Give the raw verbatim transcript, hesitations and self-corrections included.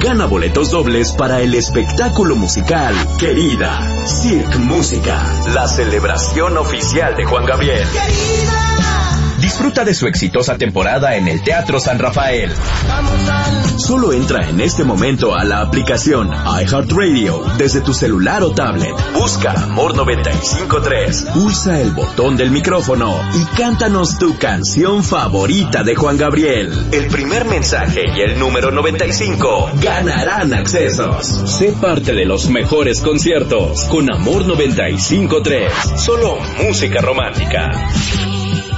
Gana boletos dobles para el espectáculo musical Querida. Circ Música, la celebración oficial de Juan Gabriel. Querida. Disfruta de su exitosa temporada en el Teatro San Rafael. Solo entra en este momento a la aplicación iHeartRadio desde tu celular o tablet. Busca Amor noventa y cinco punto tres. Pulsa el botón del micrófono y cántanos tu canción favorita de Juan Gabriel. El primer mensaje y el número noventa y cinco ganarán accesos. Sé parte de los mejores conciertos con Amor noventa y cinco punto tres. Solo música romántica.